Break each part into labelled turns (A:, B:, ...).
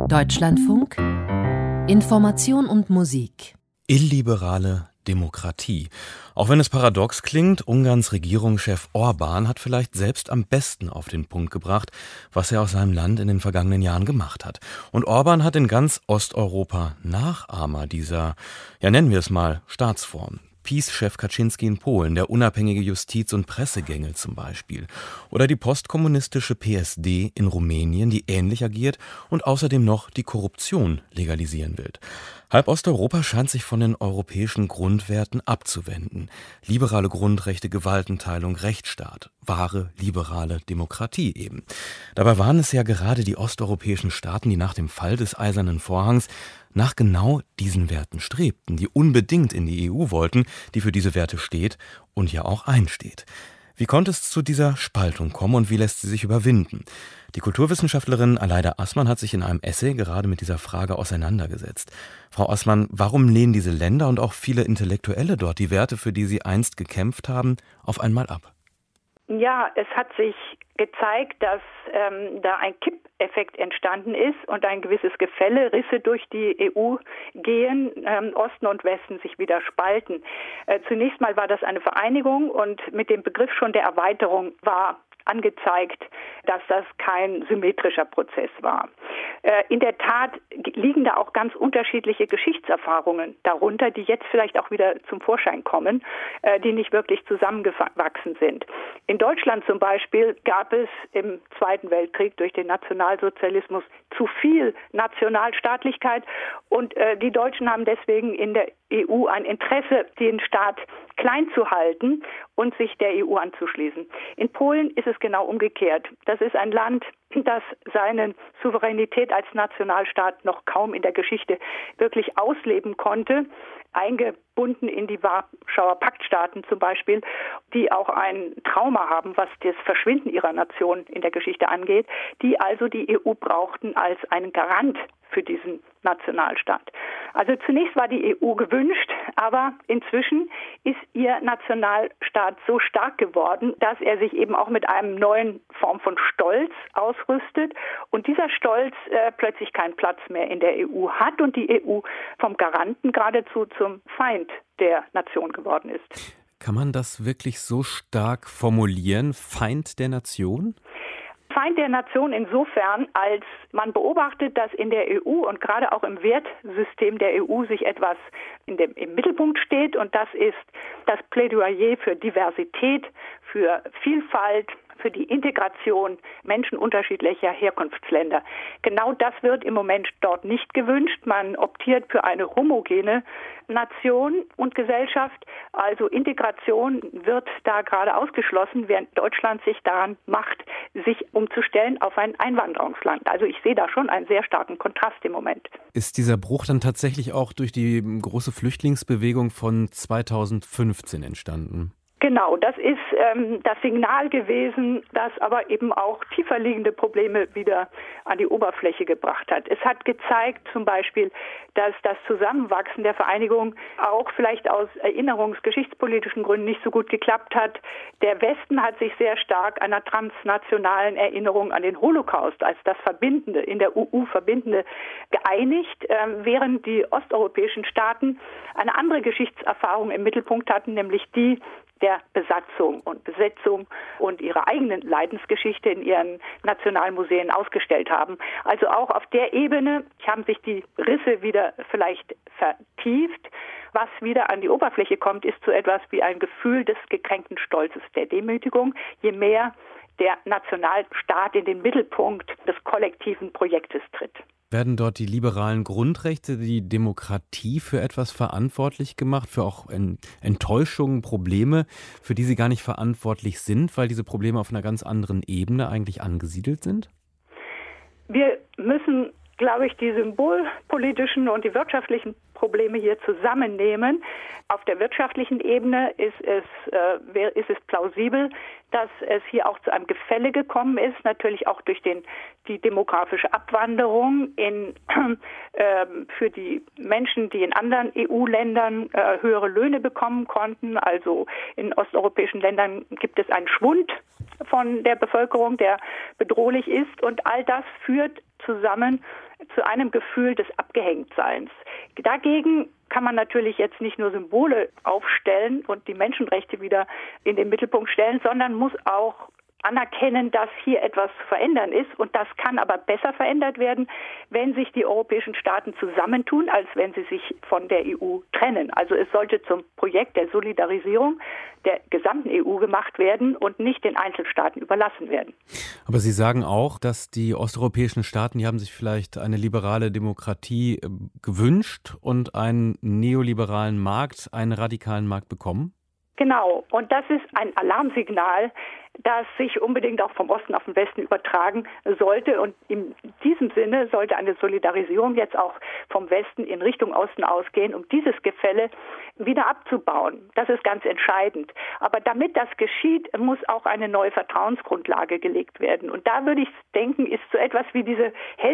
A: Deutschlandfunk Information und Musik.
B: Illiberale Demokratie. Auch wenn es paradox klingt, Ungarns Regierungschef Orbán hat vielleicht selbst am besten auf den Punkt gebracht, was er aus seinem Land in den vergangenen Jahren gemacht hat. Und Orbán hat in ganz Osteuropa Nachahmer dieser, nennen wir es mal, Staatsform. PiS-Chef Kaczynski in Polen, der unabhängige Justiz- und Pressegängel zum Beispiel. Oder die postkommunistische PSD in Rumänien, die ähnlich agiert und außerdem noch die Korruption legalisieren will. Halb Osteuropa scheint sich von den europäischen Grundwerten abzuwenden. Liberale Grundrechte, Gewaltenteilung, Rechtsstaat, wahre liberale Demokratie eben. Dabei waren es ja gerade die osteuropäischen Staaten, die nach dem Fall des Eisernen Vorhangs nach genau diesen Werten strebten, die unbedingt in die EU wollten, die für diese Werte steht und ja auch einsteht. Wie konnte es zu dieser Spaltung kommen und wie lässt sie sich überwinden? Die Kulturwissenschaftlerin Aleida Assmann hat sich in einem Essay gerade mit dieser Frage auseinandergesetzt. Frau Assmann, warum lehnen diese Länder und auch viele Intellektuelle dort die Werte, für die sie einst gekämpft haben, auf einmal ab?
C: Ja, es hat sich gezeigt, dass da ein Kippeffekt entstanden ist und ein gewisses Gefälle, Risse durch die EU gehen, Osten und Westen sich wieder spalten. Zunächst mal war das eine Vereinigung und mit dem Begriff schon der Erweiterung war angezeigt, dass das kein symmetrischer Prozess war. In der Tat liegen da auch ganz unterschiedliche Geschichtserfahrungen darunter, die jetzt vielleicht auch wieder zum Vorschein kommen, die nicht wirklich zusammengewachsen sind. In Deutschland zum Beispiel gab es im Zweiten Weltkrieg durch den Nationalsozialismus zu viel Nationalstaatlichkeit und die Deutschen haben deswegen in der EU ein Interesse, den Staat klein zu halten und sich der EU anzuschließen. In Polen ist es genau umgekehrt. Das ist ein Land, das seine Souveränität als Nationalstaat noch kaum in der Geschichte wirklich ausleben konnte, eingebunden in die Warschauer Paktstaaten zum Beispiel, die auch ein Trauma haben, was das Verschwinden ihrer Nation in der Geschichte angeht, die also die EU brauchten als einen Garant für diesen Nationalstaat. Also zunächst war die EU gewünscht, aber inzwischen ist ihr Nationalstaat so stark geworden, dass er sich eben auch mit einem neuen Form von Stolz ausrüstet und dieser Stolz plötzlich keinen Platz mehr in der EU hat und die EU vom Garanten geradezu zum Feind der Nation geworden ist.
B: Kann man das wirklich so stark formulieren? Feind der Nation?
C: Feind der Nation insofern, als man beobachtet, dass in der EU und gerade auch im Wertsystem der EU sich etwas im Mittelpunkt steht und das ist das Plädoyer für Diversität, für Vielfalt, für die Integration Menschen unterschiedlicher Herkunftsländer. Genau das wird im Moment dort nicht gewünscht. Man optiert für eine homogene Nation und Gesellschaft. Also Integration wird da gerade ausgeschlossen, während Deutschland sich daran macht, sich umzustellen auf ein Einwanderungsland. Also ich sehe da schon einen sehr starken Kontrast im Moment.
B: Ist dieser Bruch dann tatsächlich auch durch die große Flüchtlingsbewegung von 2015 entstanden?
C: Genau, das ist das Signal gewesen, das aber eben auch tiefer liegende Probleme wieder an die Oberfläche gebracht hat. Es hat gezeigt zum Beispiel, dass das Zusammenwachsen der Vereinigung auch vielleicht aus erinnerungsgeschichtspolitischen Gründen nicht so gut geklappt hat. Der Westen hat sich sehr stark einer transnationalen Erinnerung an den Holocaust als das Verbindende, in der EU Verbindende geeinigt, während die osteuropäischen Staaten eine andere Geschichtserfahrung im Mittelpunkt hatten, nämlich die der Besatzung und Besetzung und ihre eigenen Leidensgeschichte in ihren Nationalmuseen ausgestellt haben. Also auch auf der Ebene haben sich die Risse wieder vielleicht vertieft. Was wieder an die Oberfläche kommt, ist so etwas wie ein Gefühl des gekränkten Stolzes, der Demütigung, je mehr der Nationalstaat in den Mittelpunkt des kollektiven Projektes tritt.
B: Werden dort die liberalen Grundrechte, die Demokratie für etwas verantwortlich gemacht, für auch Enttäuschungen, Probleme, für die sie gar nicht verantwortlich sind, weil diese Probleme auf einer ganz anderen Ebene eigentlich angesiedelt sind?
C: Wir müssen, glaube ich, die symbolpolitischen und die wirtschaftlichen Probleme hier zusammennehmen. Auf der wirtschaftlichen Ebene ist es plausibel, dass es hier auch zu einem Gefälle gekommen ist, natürlich auch durch die demografische Abwanderung für die Menschen, die in anderen EU-Ländern höhere Löhne bekommen konnten. Also in osteuropäischen Ländern gibt es einen Schwund von der Bevölkerung, der bedrohlich ist und all das führt zusammen zu einem Gefühl des Abgehängtseins. Dagegen kann man natürlich jetzt nicht nur Symbole aufstellen und die Menschenrechte wieder in den Mittelpunkt stellen, sondern muss auch anerkennen, dass hier etwas zu verändern ist. Und das kann aber besser verändert werden, wenn sich die europäischen Staaten zusammentun, als wenn sie sich von der EU trennen. Also es sollte zum Projekt der Solidarisierung der gesamten EU gemacht werden und nicht den Einzelstaaten überlassen werden.
B: Aber Sie sagen auch, dass die osteuropäischen Staaten, die haben sich vielleicht eine liberale Demokratie gewünscht und einen neoliberalen Markt, einen radikalen Markt bekommen?
C: Genau, und das ist ein Alarmsignal, das sich unbedingt auch vom Osten auf den Westen übertragen sollte. Und in diesem Sinne sollte eine Solidarisierung jetzt auch vom Westen in Richtung Osten ausgehen, um dieses Gefälle wieder abzubauen. Das ist ganz entscheidend. Aber damit das geschieht, muss auch eine neue Vertrauensgrundlage gelegt werden. Und da würde ich denken, ist so etwas wie diese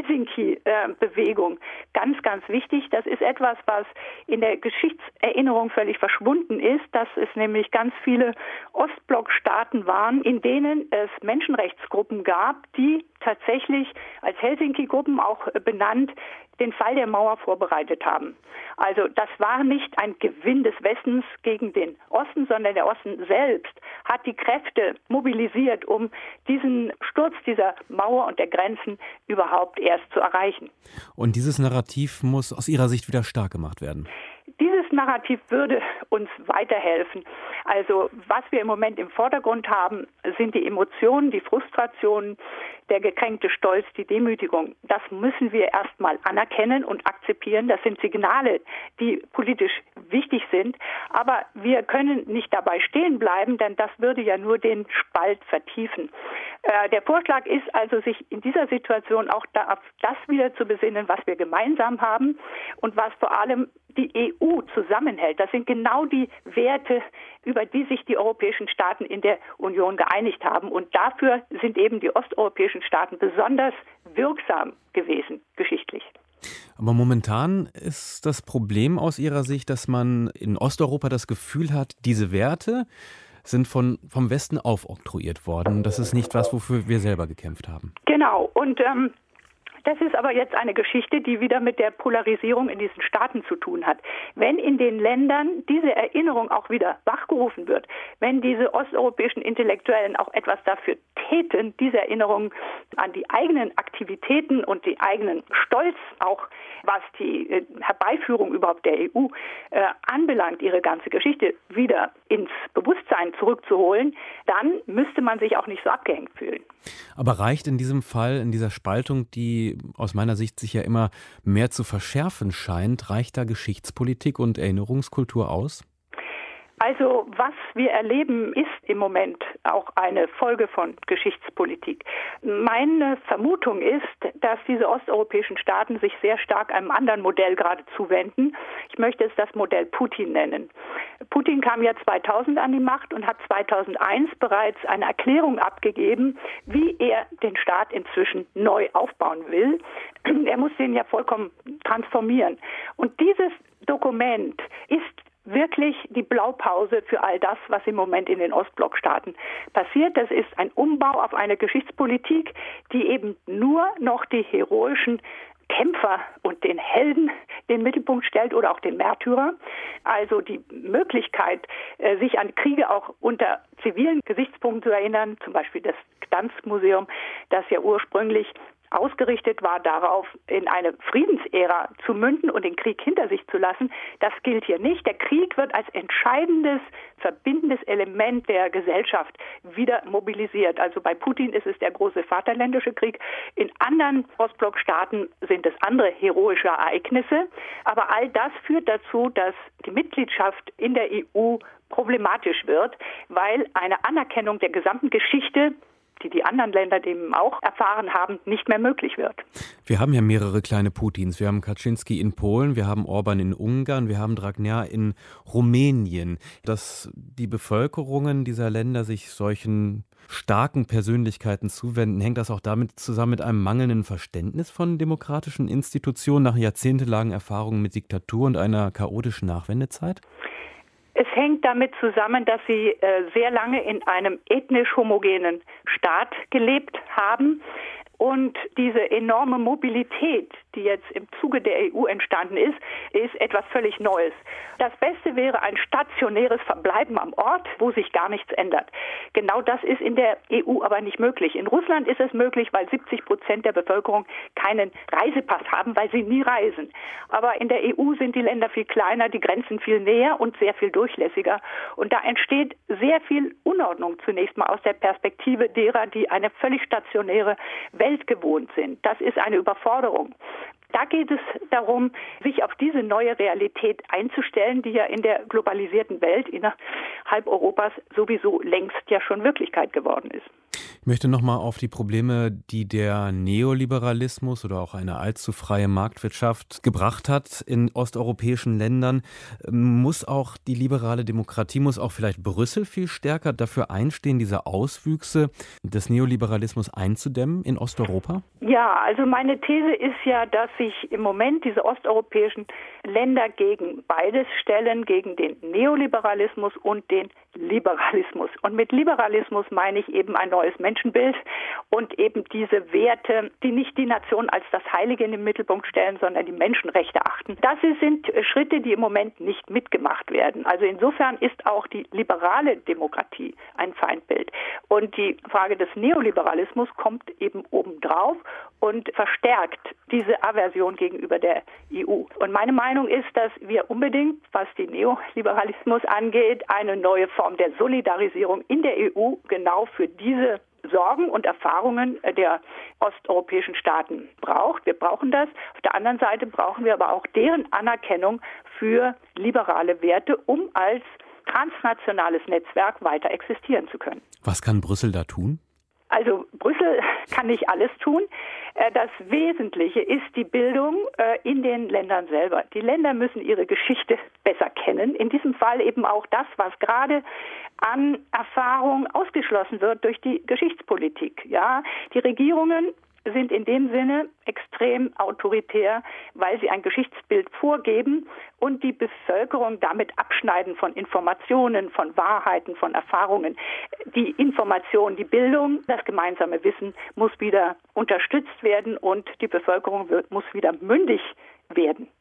C: Helsinki-Bewegung ganz, ganz wichtig. Das ist etwas, was in der Geschichtserinnerung völlig verschwunden ist, dass es nämlich ganz viele Ostblockstaaten waren, in denen es Menschenrechtsgruppen gab, die tatsächlich als Helsinki-Gruppen auch benannt den Fall der Mauer vorbereitet haben. Also das war nicht ein Gewinn des Westens gegen den Osten, sondern der Osten selbst hat die Kräfte mobilisiert, um diesen Sturz dieser Mauer und der Grenzen überhaupt erst zu erreichen.
B: Und dieses Narrativ muss aus Ihrer Sicht wieder stark gemacht werden?
C: Dieses Narrativ würde uns weiterhelfen. Also was wir im Moment im Vordergrund haben, sind die Emotionen, die Frustrationen, der gekränkte Stolz, die Demütigung. Das müssen wir erstmal anerkennen und akzeptieren. Das sind Signale, die politisch wichtig sind. Aber wir können nicht dabei stehen bleiben, denn das würde ja nur den Spalt vertiefen. Der Vorschlag ist also, sich in dieser Situation auch auf das wieder zu besinnen, was wir gemeinsam haben und was vor allem die EU zusammenhält. Das sind genau die Werte, über die sich die europäischen Staaten in der Union geeinigt haben. Und dafür sind eben die osteuropäischen Staaten besonders wirksam gewesen, geschichtlich.
B: Aber momentan ist das Problem aus Ihrer Sicht, dass man in Osteuropa das Gefühl hat, diese Werte sind vom Westen aufoktroyiert worden. Das ist nicht was, wofür wir selber gekämpft haben.
C: Genau. Und das ist aber jetzt eine Geschichte, die wieder mit der Polarisierung in diesen Staaten zu tun hat. Wenn in den Ländern diese Erinnerung auch wieder wachgerufen wird, wenn diese osteuropäischen Intellektuellen auch etwas dafür täten, diese Erinnerung an die eigenen Aktivitäten und die eigenen Stolz, auch was die Herbeiführung überhaupt der EU anbelangt, ihre ganze Geschichte wieder ins Bewusstsein zurückzuholen, dann müsste man sich auch nicht so abgehängt fühlen.
B: Aber reicht in diesem Fall, in dieser Spaltung, die aus meiner Sicht sich ja immer mehr zu verschärfen scheint, reicht da Geschichtspolitik und Erinnerungskultur aus?
C: Also was wir erleben, ist im Moment auch eine Folge von Geschichtspolitik. Meine Vermutung ist, dass diese osteuropäischen Staaten sich sehr stark einem anderen Modell gerade zuwenden. Ich möchte es das Modell Putin nennen. Putin kam ja 2000 an die Macht und hat 2001 bereits eine Erklärung abgegeben, wie er den Staat inzwischen neu aufbauen will. Er muss den ja vollkommen transformieren. Und dieses Dokument ist wirklich die Blaupause für all das, was im Moment in den Ostblockstaaten passiert. Das ist ein Umbau auf eine Geschichtspolitik, die eben nur noch die heroischen Kämpfer und den Helden den Mittelpunkt stellt oder auch den Märtyrer. Also die Möglichkeit, sich an Kriege auch unter zivilen Gesichtspunkten zu erinnern, zum Beispiel das Gdansk-Museum, das ja ursprünglich ausgerichtet war darauf, in eine Friedensära zu münden und den Krieg hinter sich zu lassen. Das gilt hier nicht. Der Krieg wird als entscheidendes, verbindendes Element der Gesellschaft wieder mobilisiert. Also bei Putin ist es der große Vaterländische Krieg. In anderen Ostblockstaaten sind es andere heroische Ereignisse. Aber all das führt dazu, dass die Mitgliedschaft in der EU problematisch wird, weil eine Anerkennung der gesamten Geschichte, die anderen Länder dem auch erfahren haben, nicht mehr möglich wird.
B: Wir haben ja mehrere kleine Putins. Wir haben Kaczynski in Polen, wir haben Orban in Ungarn, wir haben Dragnea in Rumänien. Dass die Bevölkerungen dieser Länder sich solchen starken Persönlichkeiten zuwenden, hängt das auch damit zusammen mit einem mangelnden Verständnis von demokratischen Institutionen nach jahrzehntelangen Erfahrungen mit Diktatur und einer chaotischen Nachwendezeit?
C: Es hängt damit zusammen, dass sie sehr lange in einem ethnisch homogenen Staat gelebt haben Und diese enorme Mobilität, die jetzt im Zuge der EU entstanden ist, ist etwas völlig Neues. Das Beste wäre ein stationäres Verbleiben am Ort, wo sich gar nichts ändert. Genau das ist in der EU aber nicht möglich. In Russland ist es möglich, weil 70% der Bevölkerung keinen Reisepass haben, weil sie nie reisen. Aber in der EU sind die Länder viel kleiner, die Grenzen viel näher und sehr viel durchlässiger. Und da entsteht sehr viel Unordnung zunächst mal aus der Perspektive derer, die eine völlig stationäre Welt gewohnt sind. Das ist eine Überforderung. Da geht es darum, sich auf diese neue Realität einzustellen, die ja in der globalisierten Welt innerhalb Europas sowieso längst ja schon Wirklichkeit geworden ist.
B: Ich möchte nochmal auf die Probleme, die der Neoliberalismus oder auch eine allzu freie Marktwirtschaft gebracht hat in osteuropäischen Ländern. Muss auch die liberale Demokratie, muss auch vielleicht Brüssel viel stärker dafür einstehen, diese Auswüchse des Neoliberalismus einzudämmen in Osteuropa?
C: Ja, also meine These ist ja, dass sich im Moment diese osteuropäischen Länder gegen beides stellen, gegen den Neoliberalismus und den Liberalismus. Und mit Liberalismus meine ich eben ein neues Menschenbild und eben diese Werte, die nicht die Nation als das Heilige in den Mittelpunkt stellen, sondern die Menschenrechte achten. Das sind Schritte, die im Moment nicht mitgemacht werden. Also insofern ist auch die liberale Demokratie ein Feindbild. Und die Frage des Neoliberalismus kommt eben obendrauf und verstärkt diese Aversion gegenüber der EU. Und meine Meinung ist, dass wir unbedingt, was den Neoliberalismus angeht, eine neue Form der Solidarisierung in der EU genau für diese Sorgen und Erfahrungen der osteuropäischen Staaten braucht. Wir brauchen das. Auf der anderen Seite brauchen wir aber auch deren Anerkennung für liberale Werte, um als transnationales Netzwerk weiter existieren zu können.
B: Was kann Brüssel da tun?
C: Also Brüssel kann nicht alles tun. Das Wesentliche ist die Bildung in den Ländern selber. Die Länder müssen ihre Geschichte besser kennen. In diesem Fall eben auch das, was gerade an Erfahrung ausgeschlossen wird durch die Geschichtspolitik. Ja, die Regierungen sind in dem Sinne extrem autoritär, weil sie ein Geschichtsbild vorgeben und die Bevölkerung damit abschneiden von Informationen, von Wahrheiten, von Erfahrungen. Die Information, die Bildung, das gemeinsame Wissen muss wieder unterstützt werden und die Bevölkerung muss wieder mündig werden.